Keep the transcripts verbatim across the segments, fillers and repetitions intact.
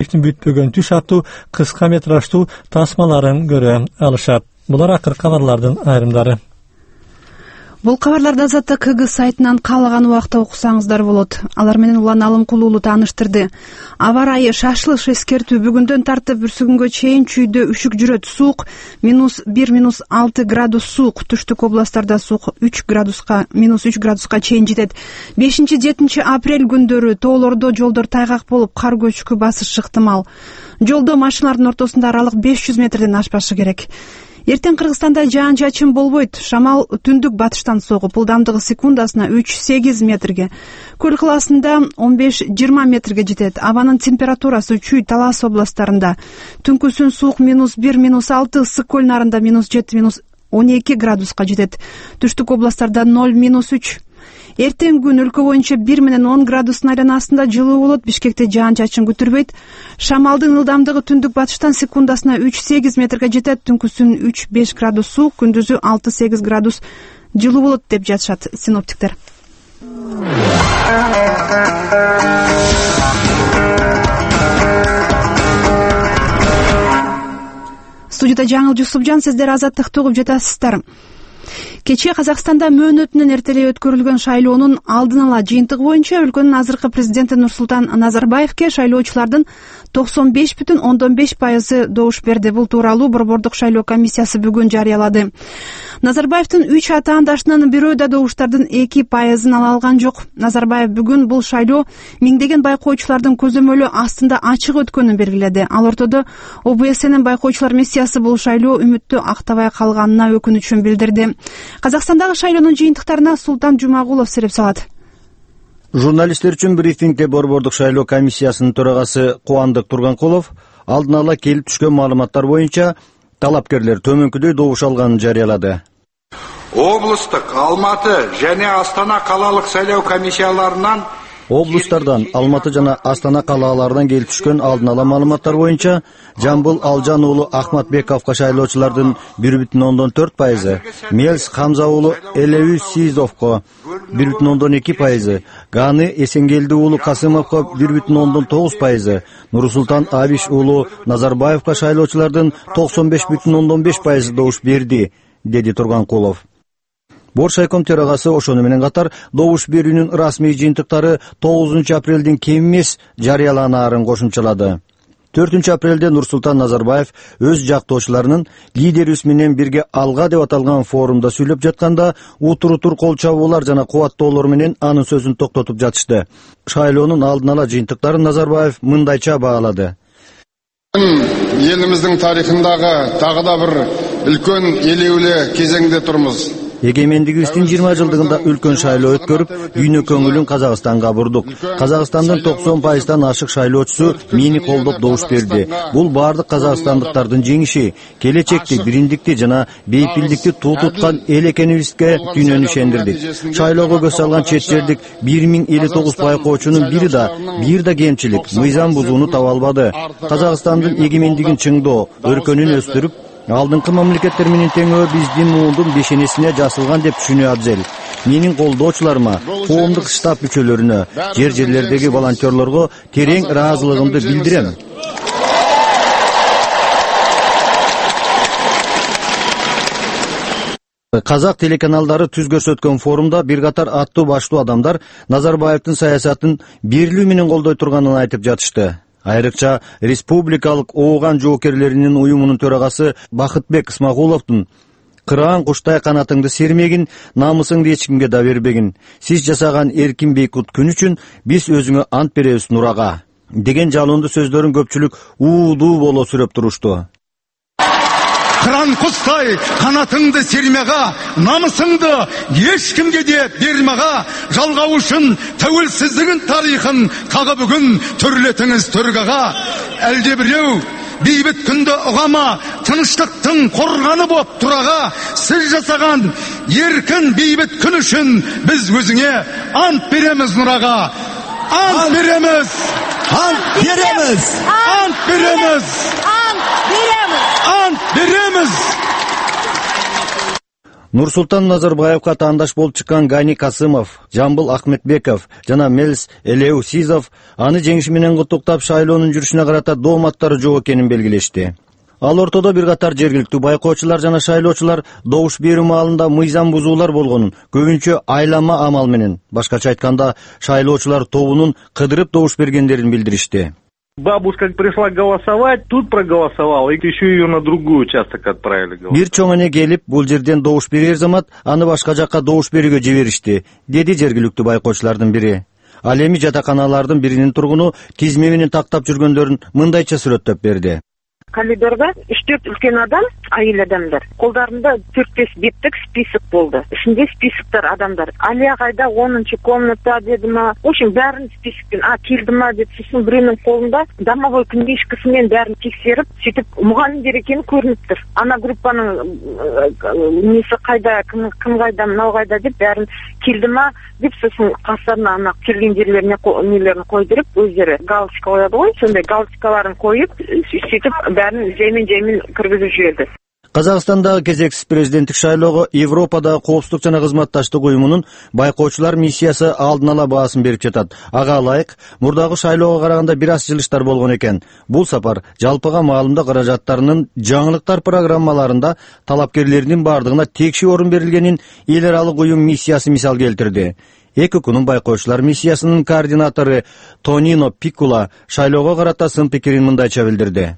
Назарбаевдин бүтпөгөн түш аттуу кыска метраждуу тасмаларын көрө алышат. Булар акыркы кабарлардын айрымдары. Бул кабарларды Азаттык КГ сайтынан каалаган убакта окусаңыздар болот. Алар менен Улан Алымкул уулу тааныштырды. Аба ырайы шашылыш эскертүү бүгүндөн тартып бүрсүгүнгө чейин чүйдө үшүк жүрөт. Суук минус бир минус алты градус суук. Түштүк областтарда суук үч градуска минус үч градуска чейин жетет. бешинчи жетинчи апрель күндөрү тоолордо жолдор тайгак болуп, кар көчкү басышы ыктымал. Жолдо машиналардын ортосунда аралык беш жүз метрден ашпашы керек. Эртең Кыргызстанда жаан-чачын болбойт. Шамал түндүк батыштан согуп, ылдамдыгы секундасына үч сегиз метрге, көл кылаасында он беш жыйырма метрге жетет. Абанын температурасы Чүй, Талас областтарында түнкүсүн суук минус бир минус алты, ысык көл нарында минус жети минус он эки градуска жетет. Түштүк областтарда ноль минус үч. Эртең күн өлкө боюнча бир менен он градустун айланасында жылуу болот. Бишкекте жаан-чачын күтүрбөйт. Шамалдын ылдамдыгы түндүк батыштан секундасына үч сегиз метрге жетет. Түнкүсүн үч беш градус суук, күндүзү алты сегиз градус жылуу болот деп жатышат синоптиктер. Студияда Жаңыл Жусупжан, сиздер Азаттыкты угуп жатасыздар. Кечээ Казакстанда мөөнөтүнөн эртелей өткөрүлгөн шайлоонун алдын ала жыйынтыгы боюнча өлкөнүн азыркы президенти Нурсултан Назарбаевке шайлоочулардын токсон беш бүтүн ондон беш пайызы добуш берди. Бул тууралуу Борбордук шайлоо комиссиясы бүгүн жарыялады. Назарбаевдин үч атаандашынын бирөө да добуштардын эки пайызын ала алган жок. Назарбаев бүгүн бул шайлоо миңдеген байкоочулардын көзөмөлү астында ачык өткөнүн белгиледи. Ал ортодо О Б S'нин байкоочулар миссиясы бул шайлоо үмүттү актабай калганына өкүнүчүн билдирди. Казакстандагы шайлоонун жыйынтыктарына Султан Жумагулов сереп салат. Журналисттер үчүн брифингде Борбордук шайлоо комиссиясынын төрагасы Кубандык Турганкулов алдын ала келип түшкөн маалыматтар боюнча талапкерлер төмөнкүдөй добуш алганын жарыялады. Облустук, Алматы жана Астана калалык шайлоо комиссияларынан Облустардан, Алматы жана Астана калааларынан келип түшкөн алдын ала маалыматтар боюнча Жамбыл Алжан уулу Ахматбековго шайлоочулардын бир бүтүн ондон төрт пайызы, Мелс Хамза уулу Элеуз Сизовго бир бүтүн ондон эки пайызы, Ганы Эсенгелди уулу Касымовго бир бүтүн ондон тогуз пайызы, Нурсултан Абиш уулу Назарбаевго шайлоочулардын токсон беш бүтүн ондон беш пайызы добуш берди, деди Турганкулов. Боршайком төрагасы ошону менен катар добуш берүүнүн расмий жыйынтыктары тогузунчу апрелдин кем эмес жарыяланаарын кошумчалады. төртүнчү апрелде Нурсултан Назарбаев өз жактоочуларынын лидерибиз менен бирге алга деп аталган форумда сүйлөп жатканда утур-утур кол чабуулар жана кубаттоолор менен анын сөзүн токтотуп жатышты. Шайлоонун алдын ала жыйынтыктарын Назарбаев мындайча баалады. Элибиздин тарыхындагы дагы да бир үлкөн элеулүү кезеңде турмуз. Эгемендигибиздин жыйырма жылдыгында үлкөн шайлоо өткөрүп, дүйнө көңүлүн Казакстанга бурдук. Казакстандын токсон пайыздан ашык шайлоочусу мени колдоп добуш берди. Бул бардык казакстандыктардын жеңиши, келечекти, биримдикти жана бейпилдикти туу туткан эл экенибизге дүйнөнү ишендирдик. Шайлоого көз салган чет жердик бир миң элүү тогуз байкоочунун бири да, бир да кемчилик, мыйзам бузууну таба албады. Казакстандын эгемендигин чыңдоо, өркөнүн өстүрүп, алдыңкы мамлекеттер менен теңөө биздин муундун бешенесине жасылган деп түшүнүү абзел. Менин колдоочуларыма, коомдук штаб мүчөлөрүнө, жер жерлердеги волонтерлорго терең ыраазылыгымды билдирем. Казак телеканалдары түз көрсөткөн форумда бир катар аттуу баштуу адамдар Назарбаевдин саясатын бирлүү менен колдой турганын айтып жатышты. Айрыкча республикалык ооган жоокерлеринин уюмунун төрагасы Бакытбек Исмагуловдун кыраан куштай канатыңды сермегин, намысыңды эч кимге да бербегин. Сиз жасаган эркин бейкут күн үчүн биз өзүңө ант беребиз Нурага деген жалондуу сөздөрүн көпчүлүк уудуу боло сүрөп турушту. Кыран куштай канатыңды сермега, намысыңды эч кимге де бермега, жалгабышын, тәуелсиздигин тарыхын кага бүгүн төрлетиңиз төргага. Элде бирөө бейбит күндө угама, тыныштыктын корганы боп турага, сиз жасаган эркин бейбит күн үчүн биз өзүңө ант беребиз Нурага. Ант беребиз. Ант беребиз. Ант беребиз. Ант беребиз. Ант беребиз. Нурсултан Назарбаевка таандаш болуп чыккан Гани Касымов, Жамбыл Ахметбеков жана Мелс Элеусизов аны жеңиши менен куттуктап шайлоонун жүрүшүнө карата дооматтары жок экенин белгилешти. Ал ортодо бир катар жергиликтүү байкоочулар жана шайлоочулар добуш берүү маалында мыйзам бузуулар болгонун, көбүнчө айлама амал менен, башкача айтканда, шайлоочулар тобунун кыдырып добуш бергендерин билдиришти. Бабушка пришла голосовать, тут проголосовала, и еще ее на другой участок отправили. Бир чоң эне келип, бул жерден добуш берер замат, аны башка жакка добуш берүүгө жиберишти, деди жергиликтүү байкоочулардын бири. Ал эми жатаканалардын биринин тургуну тизме менен тактап жүргөндөрүн мындайча сүрөттөп берди. Коридорда үч төрт үлкен адам, айыл адамдар. Колдарында төрт беш беттик список болду. Ичинде списоктор адамдар. Алия кайда онунчу комната дедима. В общем, бәрін списокпен, а келдима деп, сосын бирөөнүн колунда домовой книжкасы менен бәрін текшерип, сөйтүп мугалимдер экени көрүнүп тур. Ана группанын несі кайда, ким кайда, мынау кайда деп бәрін келдима деп, сосын касарына ана келген жерлерине нелерин койдуруп, өздөрү галочка коёду ғой, сондай галочкаларын коюп, сөйтүп бәрін жаймен-жаймен кіргізіп жүреді. Казакстандагы кезексиз президенттик шайлоого Европадагы коопсуздук жана кызматташтык уюмунун байкоочулар миссиясы алдын ала баасын берип жатат. Ага ылайык, мурдагы шайлоого караганда бир аз жылыштар болгон экен. Бул сапар жалпыга маалымдоо каражаттарынын жаңылыктар программаларында талапкерлердин бардыгына текши орун берилгенин эл аралык уюм миссиясы мисал келтирди. Экукунун байкоочулар миссиясынын координатору Тонино Пиккула шайлоого карата сын пикирин мындайча билдирди.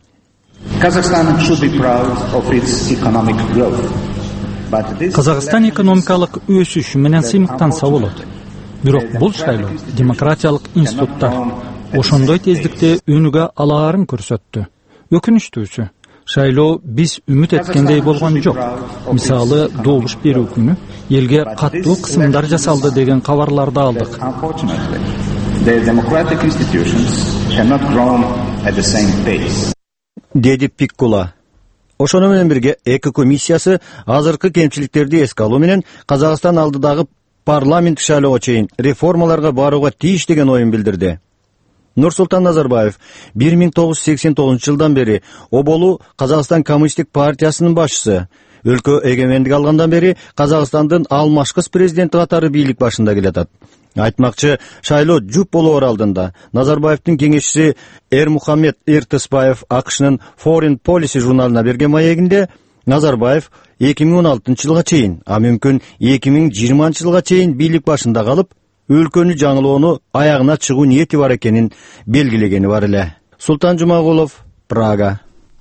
Казакстан экономикалык өсүш менен сыймыктанса болот. Бирок бул шайлоо демократиялык институттар ошондой тездикте өнүгө алаарын көрсөттү. Өкүнүчтүүсү, шайлоо биз үмүт эткендей болгон жок. Мисалы, добуш берүү күнү элге каттуу кысымдар жасалды деген кабарларды алдык. Деди Пиккула. Ошону менен бирге эки комиссиясы азыркы кемчиликтерди эске алуу менен Казакстан алдыдагы парламент шайлоого чейин реформаларга барууга тийиш деген оюн билдирди. Нурсултан Назарбаев бир миң тогуз жүз сексен тогузунчу жылдан бери оболу Казакстан коммунисттик партиясынын башчысы. Өлкө эгемендик алгандан бери Казакстандын алмашкыс президенти катары бийлик башында келатат. Айтмакчы, шайлоо жуп болоор алдында Назарбаевдин кеңешчиси Эрмухаммед Эртеспаев АКШнын Foreign Policy журналына берген маегинде Назарбаев эки миң он алтынчы жылга чейин, а мүмкүн эки миң жыйырманчы жылга чейин бийлик башында калып, өлкөнү жаңылоону аягына чыгуу ниети бар экенин белгилегени бар эле. Султан Жумагулов, Прага.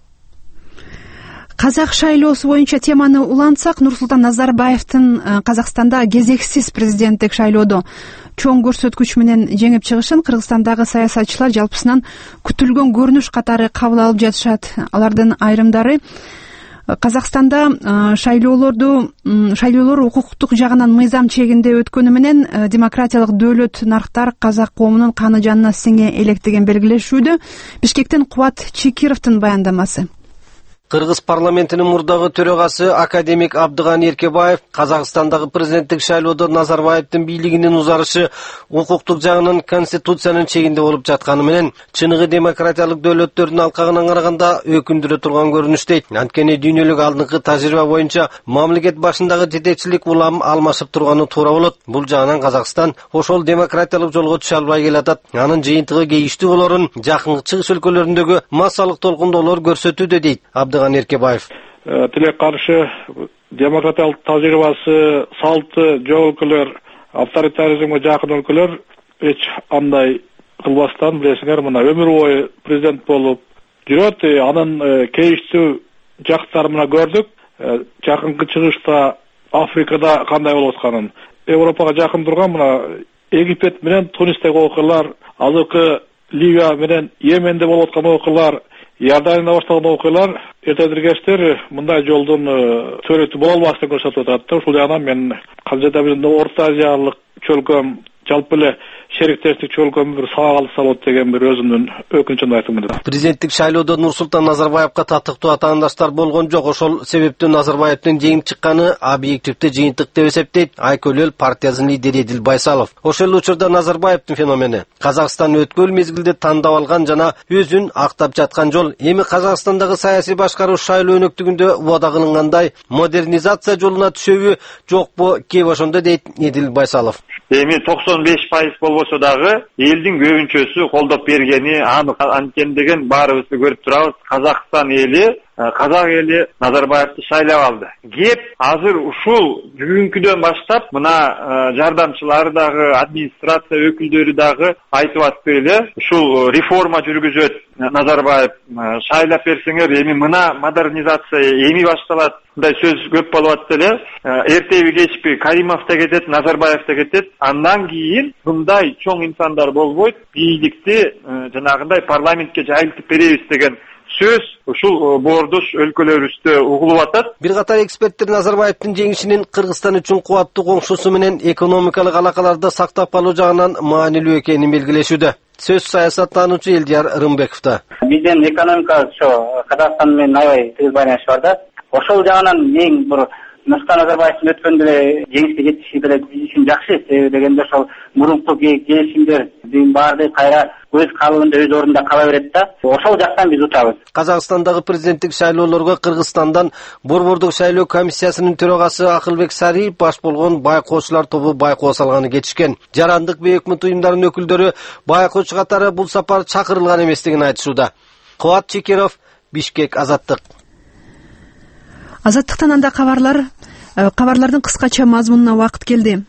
Казак шайлоосу боюнча теманы улантсак, Нурсултан Назарбаевдин Казакстанда кезексиз президенттик шайлоодо чоң көрсөткүч менен жеңип чыгышын Кыргызстандагы саясатчылар жалпысынан күтүлгөн көрүнүш катары кабыл алып жатышат. Алардын айрымдары Казакстанда шайлоолорду шайлоолор укуктук жагынан мыйзам чегинде өткөнү менен демократиялык дөөлөт нарктар казак коомунун каны жанына сиңе элек деген белгилешүүдө. Бишкектен Кубат Чекировдун баяндамасы. Кыргыз парламентинин мурдагы төрөгасы академик Абдыган Эркебаев Казакстандагы президенттик шайлоодо Назарбаевдин бийлигинин узарышы укуктук жагынан конституциянын чегинде болуп жатканы менен чыныгы демократиялык дөөлөттөрдүн алкагынан караганда өкүндүрө турган көрүнүш дейт. Анткени дүйнөлүк алдыңкы тажрыйба боюнча мамлекет башындагы жетекчилик улам алмашып турганы туура болот. Бул жагынан Казакстан ошол демократиялык жолго түшө албай келатат. Анын жыйынтыгы кейиштүү болорун жакынкы чыгыш өлкөлөрүндөгү массалык толкундоолор көрсөтүүдө дейт Абдыган Эркебаев. Тилек каршы демократиялык тажрыйбасы, салты жок өлкөлөр, авторитаризмге жакын өлкөлөр эч андай кылбастан билесиңер, мына өмүр бою президент болуп жүрөт. Анын кейиштүү жактарын мына көрдүк. Жакынкы чыгышта Африкада кандай болуп атканын, Европага жакын турган мына Египет менен Тунистеги окуялар, азыркы Ливия менен Йеменде болуп аткан окуялар, Иорданияда башталган окуялар эртедиргечтер мындай жолдун төрөтү боло албас деп көрсөтүп атат. Ушул жагынан мен кандайда бир Орто Азиялык чөлкөм жалпы эле şerikтерсиздик чогулган bir сабак алса болот деген bir өзүмдүн өкүнүчүмдү айтып кетем. Президенттик шайлоодо Нурсултан Назарбаевка таттыктуу атаандаштар болгон жок. Ошол себептен Назарбаевдин жеңип чыкканы объективдүү жыйынтык деп эсептейт Айкөл партиясынын лидери Эдил Байсалов. Ошол учурда Назарбаевдин феномени Казакстан өткөн мезгилде тандап алган жана өзүн актап жаткан жол. Эми Казакстандагы саясий башкаруу шайлоо өнөктүгүндө убада кылынгандай модернизация жолуна түшөбү жокпу кеп ошондо дейт Эдил Байсалов. Эми токсон беш пайыз болбосо дагы элдин көбүнчөсү колдоп бергени анык анткендеген баарыбыз көрүп турабыз. Казакстан эли, казак эли Назарбаевди шайлап алды. Кеп азыр ушул бүгүнкүдөн баштап мына жардамчылары дагы, администрация өкүлдөрү дагы айтып атты эле, ушул реформа жүргүзөт Назарбаев, шайлап берсеңер, эми мына модернизация эми башталат. Мындай сөз көп болуп атты эле. Эртеби кечпи Каримов да кетет, Назарбаев да кетет. Андан кийин мындай чоң инсандар болбойт, бийликти жанагындай парламентке жайылтып беребиз деген сөз ушул боордуш өлкөлөрүбүздө угулуп атат. Бир катар эксперттер Назарбаевдин жеңишинин Кыргызстан үчүн кубаттуу коңшусу менен экономикалык алакаларды сактап калуу жагынан маанилүү экенин белгилешүүдө. Сөз саясаттануучу Элдияр Рымбековдо. Биздин экономика ошо Казакстан менен аябай тыгыз байланышы бар да. Ошол жагынан эң бир Нурсултан Назарбаевдин өткөндө эле жеңишке жетиши деле биз үчүн жакшы. Себеби дегенде ошол мурунку келишимдердин баардыгы кайра өз калыбында өз ордунда кала берет да. Ошол жактан биз утабыз. Казакстандагы президенттик шайлоолорго Кыргызстандан Борбордук шайлоо комиссиясынын төрагасы Акылбек Сариев баш болгон байкоочулар тобу байкоо салганы кетишкен. Жарандык бейөкмөт уюмдарынын өкүлдөрү байкоочу катары бул сапар чакырылган эместигин айтышууда. Кубат Чекеров, Бишкек, Азаттык. Азаттыктан анда кабарлар, кабарлардын кыскача мазмунуна убакыт келди.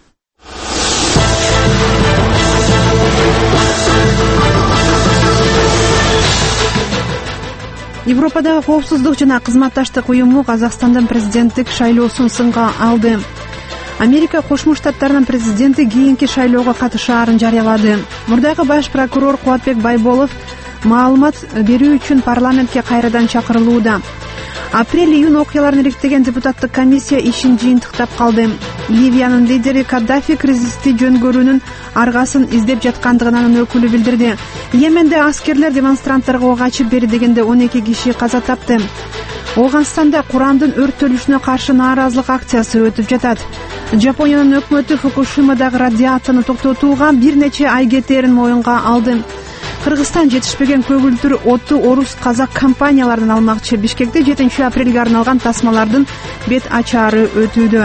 Европадагы коопсуздук жана кызматташтык уюму Казакстандын президенттик шайлоосун сынга алды. Америка Кошмо Штаттарынын президенти кийинки шайлоого катышаарын жарыялады. Мурдагы баш прокурор Кубатбек Байболов маалымат берүү үчүн парламентке кайрадан чакырылууда. Апрель-июнь окуяларын ириктеген депутаттык комиссия ишин жыйынтыктап калды. Ливиянын лидери Каддафи кризисти жөнгөрүүнүн аргасын издеп жаткандыгын өкүлү билдирди. Йеменде аскерлер демонстранттарга ок ачып бери дегенде он эки киши каза тапты. Оганстанда Курандын өрттөлүшүнө каршы нааразылык акциясы өтүп жатат. Жапониянын өкмөтү Фукушимадагы радиацияны токтотууга бир нече ай кетээрин моюнга алды. Кыргызстан жетишпеген көгүлтүр отту орус казак компанияларынан алмакчы. Бишкекте жетинчи апрелге арналган тасмалардын бет ачаары өтүүдө.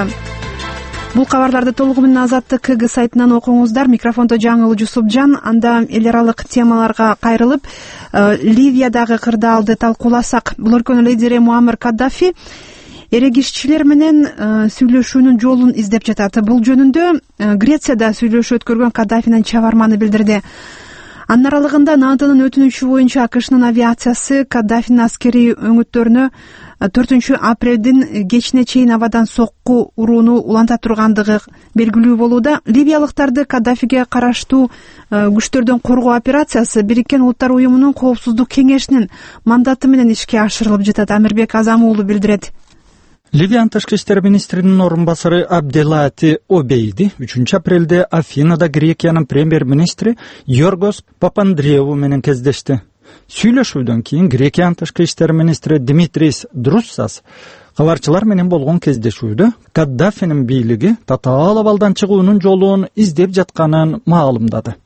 Бул кабарларды толугу менен Азаттык КГ сайтынан окуңуздар. Микрофондо Жаңыл Жусупжан. Анда эл аралык темаларга кайрылып, Ливиядагы кырдаалды талкууласак. Бул өлкөнүн лидери Муаммар Каддафи эрегишчилер менен сүйлөшүүнүн жолун издеп жатат. Бул жөнүндө Грецияда сүйлөшүү өткөргөн Каддафинин чабарманы билдирди. Анын аралыгында НАТОнун өтүнүшү боюнча АКШнын авиациясы Каддафинин аскерий өңүттөрүнө төртүнчү апрелдин кечине чейин абадан сокку урууну уланта тургандыгы белгилүү болууда. Ливиялыктарды Каддафиге караштуу күчтөрдөн коргоо операциясы Бириккен Улуттар уюмунун коопсуздук кеңешинин мандаты менен ишке ашырылып жатат. Амирбек Азам уулу билдирет. Ливиянын тышкы иштер министринин орун басары Абделати Обейди үчүнчү апрелде Афинада Грекиянын премьер-министри Йоргос Папандреу менен кездешти. Сүйлөшүүдөн кийин Грекиянын тышкы иштер министри Димитрис Друссас кабарчылар менен болгон кездешүүдө Каддафинин бийлиги татаал абалдан чыгуунун жолун издеп жатканын маалымдады.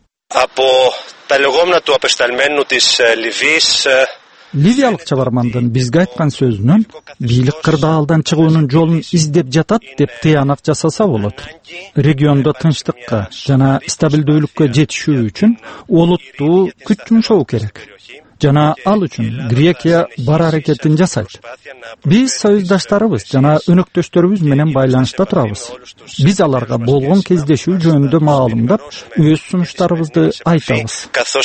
Ливиялык чабармандын бизге айткан сөзүнөн бийлик кырдаалдан чыгуунун жолун издеп жатат деп тыянак жасаса болот. Региондо тынчтыкка жана стабилдүүлүккө жетишүү үчүн олуттуу күч жумшоо керек. Жана ал үчүн Грекия бар аракетин жасайт. Биз союздаштарыбыз жана өнөктөштөрүбүз менен байланышта турабыз. Биз аларга болгон кездешүү жөнүндө маалымдап, өз сунуштарыбызды айтабыз.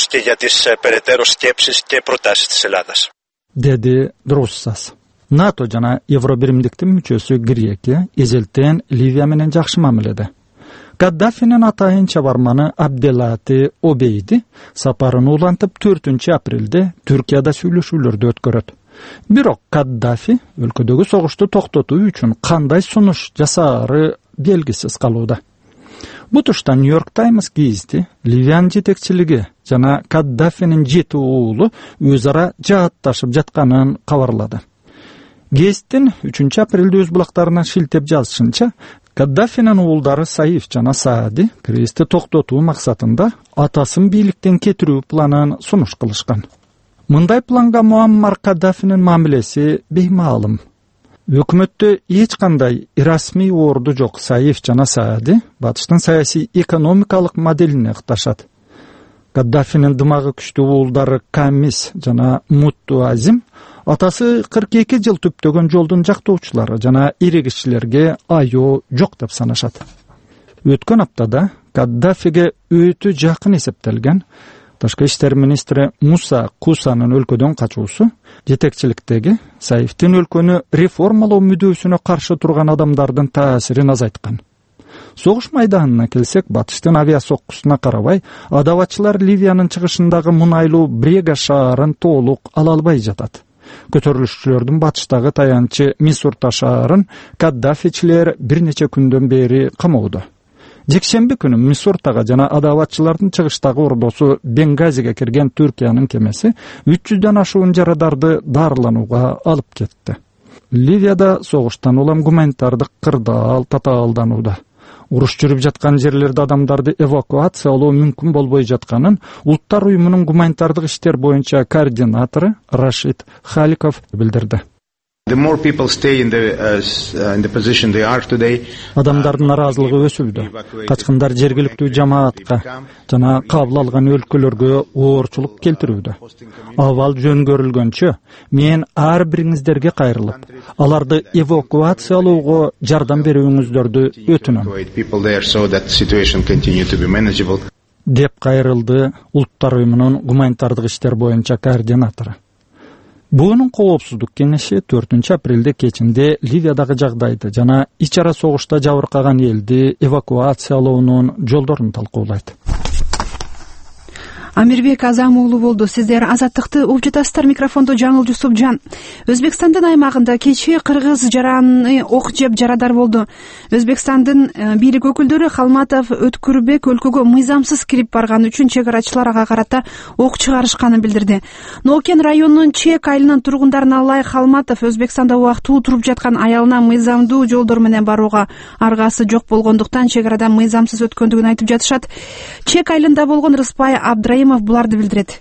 Деди Друссас. НАТО жана Евробиримдиктин мүчөсү Грекия эзелтен Ливия менен жакшы мамиледе. Каддафинин атайын чабарманы Абделати Обейди сапарын улантып төртүнчү апрелде Түркияда сүйлөшүүлөрдү өткөрөт. Бирок Каддафи өлкөдөгү согушту токтотуу үчүн кандай сунуш жасаары белгисиз калууда. Бу тушта New York Times гезити Ливиянын жетекчилиги жана Каддафинин жети уулу өз ара жаатташып жатканын кабарлады. Гезиттин үчүнчү апрелде өз булактарына шилтеп жазышынча, Каддафинин уулдары Саиф жана Саади киризди токтотуу максатында атасын бийликтен кетирүү планын сунуш кылышкан. Мындай планга Муаммар Каддафинин мамилеси беймаалым. Өкмөттө эч кандай расмий орду жок Саиф жана Саади батыштын саясий экономикалык моделине ыкташат. Каддафинин дымагы күчтүү уулдары Камис жана Мутту Азим атасы кырк эки жыл түптөгөн жолдун жактоочулары жана ири кишилерге айоо жок деп санашат. Өткөн аптада Каддафиге өтө жакын эсептелген Ташкы иштер министри Муса Кусанын өлкөдөн качуусу жетекчиликтеги Саифтин өлкөнү реформалоо мүдөөсүнө каршы турган адамдардын таасирин азайткан. Согуш майданына келсек, батыштын авиа соккусуна карабай, адабатчылар Ливиянын чыгышындагы мунайлуу Брега шаарын толук ала албай жатат. Көтөрүлүшчүлөрдүн батыштагы таянчы Мисурта шаарын Каддафичилер бир нече күндөн бери камоодо. Жекшемби күнү Мисуртага жана адабатчылардын чыгыштагы ордосу Бенгазиге кирген Түркиянын кемеси үч жүздөн ашуун жарадарды дарыланууга алып кетти. Ливияда согуштан улам гуманитардык кырдаал татаалданууда. Уруш жүрүп жаткан жерлерде адамдарды эвакуациялоо мүмкүн болбой жатканын Улуттар уюмунун гуманитардык иштер боюнча координатору Рашид Халиков билдирди. Адамдардын наразылыгы өсүүдө. Качкындар жергиликтүү жамаатка жана кабыл алган өлкөлөргө оорчулук келтирүүдө. Абал жөнгөрүлгөнчө мен ар бириңиздерге кайрылып, аларды эвакуациялоого жардам берүүңүздөрдү өтүнөм. Деп кайрылды Улуттар уюмунун гуманитардык иштер боюнча координатору. Буунун коопсуздук кеңеши төртүнчү апрелде кечинде Ливиядагы жагдайды жана ич ара согушта жабыркаган элди эвакуациялоонун жолдорун талкуулайт. Амирбек Азам уулу болду. Сиздер Азаттыкты угуп жатасыздар. Микрофондо Жаңыл Жусупжан. Өзбекстандын аймагында кечээ кыргыз жараны ок жеп жарадар болду. Өзбекстандын бийлик өкүлдөрү Халматов Өткүрбек өлкөгө мыйзамсыз кирип барган үчүн чек арачылар ага карата ок чыгарышканын билдирди. Нокен районунун Чек айылынын тургундарына ылайык Халматов Өзбекстанда убактылуу туруп жаткан аялына мыйзамдуу жолдор менен барууга аргасы жок болгондуктан чек арадан мыйзамсыз өткөндүгүн айтып жатышат. Чек айылында болгон Рыспай Абдрайымов буларды билдирет.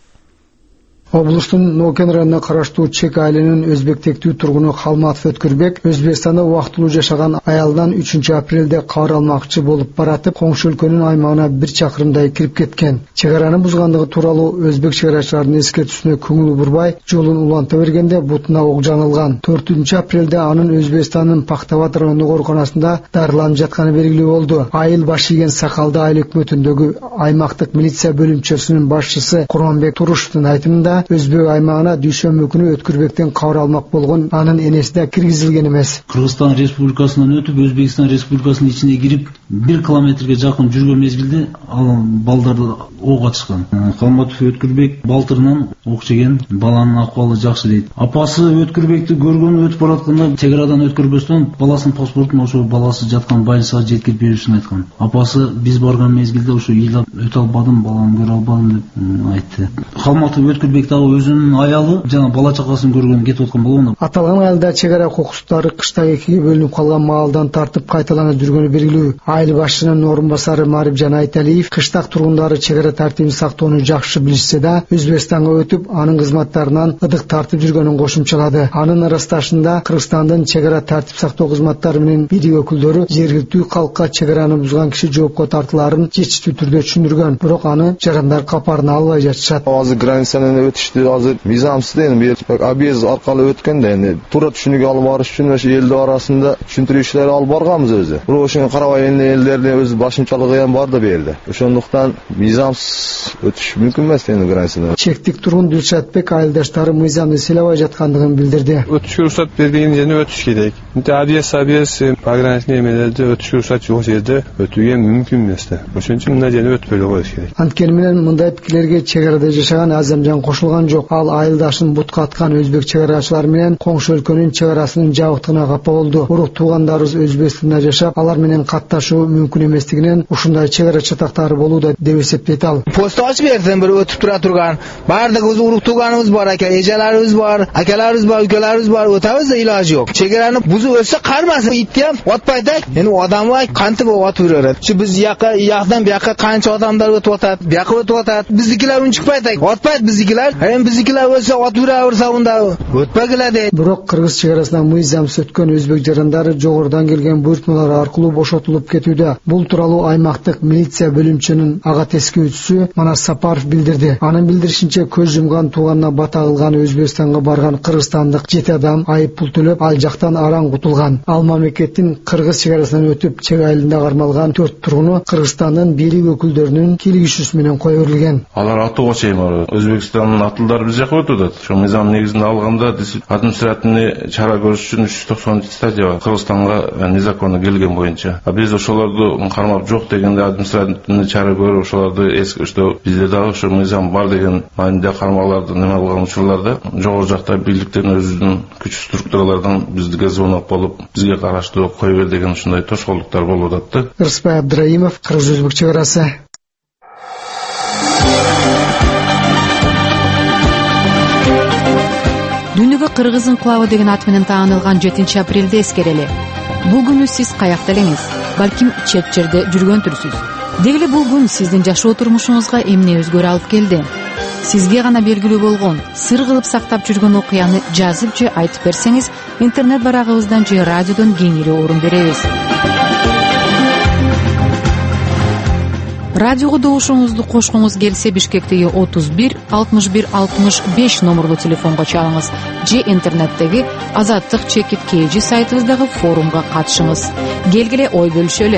Облустун Нокен районуна караштуу Чек айылынын өзбектектүү тургуну Халматов Өткүрбек Өзбекстанда убактылуу жашаган аялдан үчүнчү апрелде кабар алмакчы болуп баратып, коңшу өлкөнүн аймагына бир чакырымдай кирип кеткен. Чек араны бузгандыгы тууралуу өзбек чек арачыларынын эскертүүсүнө көңүл бурбай, жолун уланта бергенде бутуна ок жаңылган. төртүнчү апрелде анын Өзбекстандын Пактабат райондук ооруканасында дарыланып жатканы белгилүү болду. Айыл баш ийген сакалды айыл өкмөтүндөгү аймактык милиция бөлүмчөсүнүн башчысы Курманбек Турушевдун айтымында Өзбек аймагына дүйшөмбү күнү Өткүрбектен кабар алмак болгон анын энеси да киргизилген эмес. Кыргызстан Республикасынан өтүп Өзбекстан Республикасынын ичине кирип бир километрге жакын жүргөн мезгилде ал балдарды ок атышкан. Халматов Өткүрбек балтырынан ок жеген, баланын акыбалы жакшы дейт. Апасы Өткүрбекти көргөн өтүп баратканда чек арадан өткөрбөстөн баласынын паспортун ошо баласы жаткан больницага жеткирип берүүсүн айткан. Апасы биз барган мезгилде ошо ыйлап өтө албадым, баламды көрө албадым деп айтты. Халматов Өткүрбек өзүнүн аялы жана бала чакасын көргөн кетип аткан болгон. Аталган айылда чек ара кокустары кышта экиге бөлүнүп калган маалдан тартып кайталана жүргөнү белгилүү. Айыл башчынын орун басары Марипжан Айталиев кыштак тургундары чек ара тартибин сактоону жакшы билишсе да, Өзбекстанга өтүп анын кызматтарынан ыдык тартып жүргөнүн кошумчалады. Анын ырасташында Кыргызстандын чек ара тартип сактоо кызматтары менен бийлик өкүлдөрү жергиликтүү калкка чек араны бузган киши жоопко тартылаарын жетиштүү түрдө түшүндүргөн, бирок аны жарандар капарына албай жатышат. Азыр границаны өтүштү, азыр мыйзамсыз эми объезд аркылуу өткөндө эми туура түшүнүүгө алып барыш үчүн ошо элдер арасында түшүндүрүү иштери алып барганбыз өзү. Бирок ошого карабай элдердин өз башымчалыгы эми бар да бу жерде. Ошондуктан мыйзамсыз өтүш мүмкүн эмес эми границадан. Чектик тургун Дилшатбек айылдаштары мыйзамды сыйлабай жаткандыгын билдирди. Өтүшкө уруксат берген жерде өтүш керек. Объезд объезд пограничный эмелерде өтүшкө уруксат жок жерде өтүүгө мүмкүн эмес да. Ошон үчүн мына жерде өтпөй коюш керек. Анткени менен мындай пикирлерге чек арада жашаган Азамжан кошулган жок. Ал айылдашын бутка аткан өзбек чек арачылары менен коңшу өлкөнүн чек арасынын жабыктыгына капа болду. Урук туугандарыбыз Өзбекстанда жашап, алар менен катташуу алышы мүмкүн эместигинен ушундай чек ара чатактары болууда деп эсептейт ал. Пост ачып берсем бир өтүп тура турган баардыгыбыз урук тууганыбыз бар, ака эжелерибиз бар, акаларыбыз бар, өлкөлөрүбүз бар, өтөбүз да илажы жок. Чегераны бузуп өтсө кармасын, иттем отпайт да. Эми адамга кантип отуп берет. Şu biz яка яктан бияка канча адамдар өтүп атат, бияка өтүп атат. Биздикилер унчукпайт, отпайт биздикилер. Эми биздикилер өтсө отуп беребирсе мында өтпөгүлө дейт. Бирок кыргыз чегарасынан мыйзамсыз өткөн өзбек жарандары жогорудан келген буйртмалар аркылуу бошотулуп кетүүдө. Бул тууралуу аймактык милиция бөлүмчөнүн ага тескөөчүсү Манас Сапаров билдирди. Анын билдиришинче көз жумган тууганына бата кылган Өзбекстанга барган кыргызстандык жети адам айып пул төлөп ал жактан араң кутулган. Ал мамлекеттин кыргыз чегарасынан өтүп чек айылында кармалган төрт тургуну Кыргызстандын бийлик өкүлдөрүнүн кийлигишүүсү менен кое берилген. Алар атууга чейин бар. Өзбекстандын атылдары биз жака өтүп атат. Ошо мыйзам негизинде алганда административный чара көрүш үчүн үч жүз токсон статья бар. Кыргызстанга незаконно келген боюнча. А биз ошолорду кармап жок дегенде административный чара көрүп ошолорду эски что бизде дагы ошо мыйзам бар деген маанидә кармаларды неме кылган учурларда жогору жакта бийликтен өзүнүн күч структуралардан бизге звонок болуп бизге караштуу кое бер деген ушундай тошкоолдуктар болуп атат. Рыспай Абдраимов, Кыргыз-Өзбек чегарасы. Дүйнөгө кыргыз инкылабы деген ат менен таанылган жетинчи апрелде эскерели. Бул күнү сиз каякта элеңиз, балким чет жерде жүргөнтүрсүз. Деги эле бул күн сиздин жашоо турмушуңузга эмне өзгөрүү алып келди? Сизге гана белгилүү болгон, сыр кылып сактап жүргөн окуяны жазып же айтып берсеңиз, интернет барагыбыздан же радиодон кеңири орун беребиз. Радиого добушуңузду кошкуңуз келсе, Бишкектеги отуз бир алтымыш бир алтымыш беш номерлуу телефонго чалыңыз же интернеттеги Азаттык чекит kg сайтыбыздагы форумга катышыңыз. Келгиле ой бөлүшөлү.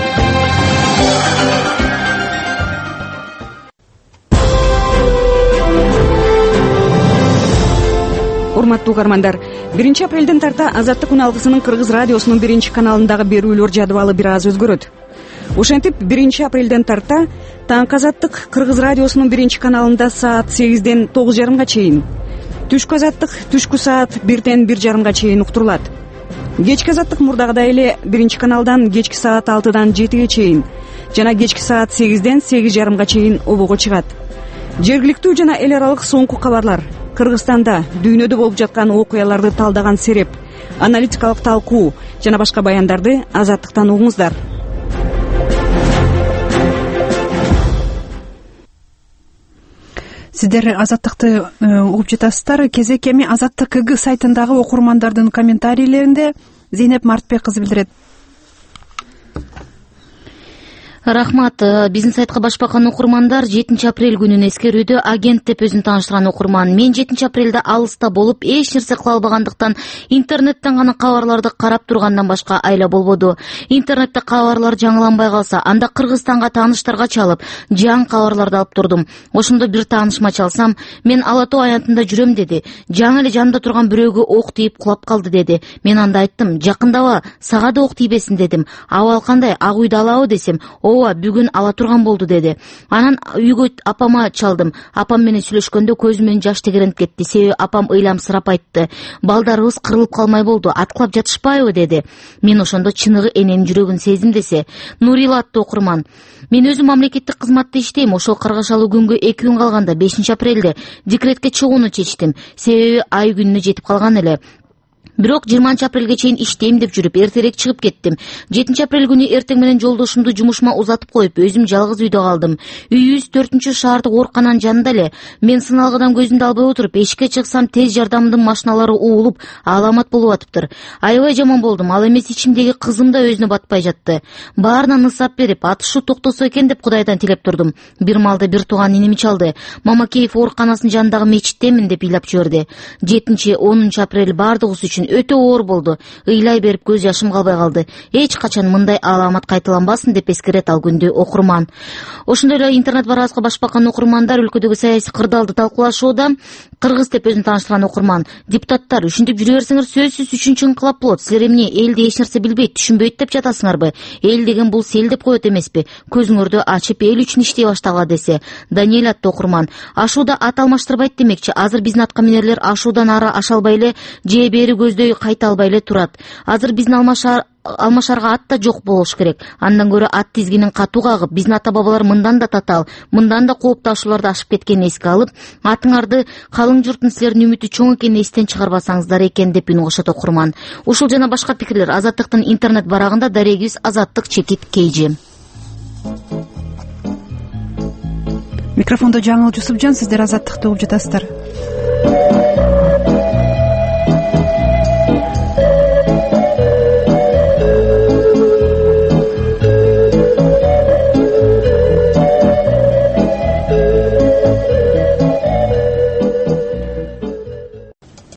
Урматтуу угармандар, биринчи апрелден тарта Азаттык күн алгысынын Кыргыз радиосунун биринчи каналындагы берүүлөр жадыбалы бир аз өзгөрөт. Ошентип биринчи апрелден тарта таңкы Азаттык Кыргыз радиосунун биринчи каналында саат сегизден тогуз жарымга чейин, түшкү Азаттык түшкү саат бирден бир жарымга чейин уктурулат. Кечки Азаттык мурдагыдай эле биринчи каналдан кечки саат алтыдан жетиге чейин жана кечки саат сегизден сегиз жарымга чейин обого чыгат. Жергиликтүү жана эл аралык соңку кабарлар, Кыргызстанда дүйнөдө болуп жаткан окуяларды талдаган сереп, аналитикалык талкуу жана башка баяндарды Азаттыктан угуңуздар. Сиздер Азаттыкты угуп жатасыздар. Кезек эми Азаттык КГ сайтындагы окурмандардын комментарийлеринде Зейнеп Мартбек кызы билдирет. Рахмат. Биздин сайтка баш баккан окурмандар жетинчи апрель күнүн эскерүүдө агент деп өзүн тааныштырган окурман. Мен жетинчи апрелде алыста болуп, эч нерсе кыла албагандыктан интернеттен гана кабарларды карап тургандан башка айла болбоду. Интернетте кабарлар жаңыланбай калса, анда Кыргызстанга тааныштарга чалып, жаңы кабарларды алып турдум. Ошондо бир таанышыма чалсам, мен Ала Тоо аянтында жүрөм деди. Жаңы эле жанында турган бирөөгө ок тийип кулап калды деди. Мен анда айттым, жакындаба, сага да ок тийбесин дедим. Абал кандай, ак үйдө алабы десем, ооба бүгүн ала турган болду деди. Анан үйгө апама чалдым. Апам менен сүйлөшкөндө көзүмөн жаш тегеренип кетти. Себеби апам ыйламсырап айтты. Балдарыбыз кырылып калмай болду, аткылап жатышпайбы деди. Мен ошондо чыныгы эненин жүрөгүн сездим десе. Нурила аттуу окурман. Мен өзүм мамлекеттик кызматта иштейм. Ошол каргашалуу күнгө эки күн калганда бешинчи апрелде декретке чыгууну чечтим. Себеби ай күнүнө жетип калган эле. Бирок жыйырманчы апрелге чейин иштейм деп жүрүп эртерээк чыгып кеттим. жетинчи апрель күнү эртең менен жолдошумду жумушума узатып коюп, өзүм жалгыз үйдө калдым. Үйүбүз төртүнчү шаардык оорукананын жанында эле. Мен сыналгыдан көзүмдү албай отуруп, эшикке чыксам тез жардамдын машиналары уулуп, аламат болуп атыптыр. Аябай жаман болдум. Ал эмес ичимдеги кызым да өзүнө батпай жатты. Баарына ысап берип, атышуу токтосо экен деп Кудайдан тилеп турдум. Бир маалда бир тууган инеми чалды. Мамакеев ооруканасынын жанындагы мечиттемин деп ыйлап жиберди. жетинчи онунчу апрель бардыгыбыз үчүн өтө оор болду. Ыйлай берип көз жашым калбай калды. Эч качан мындай аламат кайталанбасын деп эскерет ал күндө окурман. Ошондой эле интернет барабызга баш баккан окурмандар өлкөдөгү саясий кырдаалды талкуулашууда. Кыргыз деп өзүн тааныштырган окурман. Депутаттар, ушинтип жүрө берсеңер сөзсүз үчүнчү инкылап болот. Силер эмне элди эч нерсе билбейт, түшүнбөйт деп жатасыңарбы? Эл деген бул сел деп коет эмеспи? Көзүңөрдү ачып эл үчүн иштей баштагыла десе. Даниэль аттуу окурман. Ашууда ат алмаштырбайт демекчи. Азыр биздин аткаминерлер ашуудан ары аша албай эле, же бери көздөй кайта албай эле турат. Азыр биздин алмашар алмашарга ат да жок болуш керек. Андан көрө ат тизгинин катуу кагып, биздин ата бабалар мындан да татаал, мындан да кооптуу ашууларды ашып кеткенин эске алып, атыңарды қалың жұрттың силердин үмүтү чоң экенин эстен чыгарбасаңыздар экен деп үн кошот окурман. Ушул жана башка пикирлер Азаттыктын интернет барагында. Дарегиз Азаттык чекит Кейжи. Микрофондо Жаңыл Жусупжан, сиздер Азаттыкты угуп жатасыздар.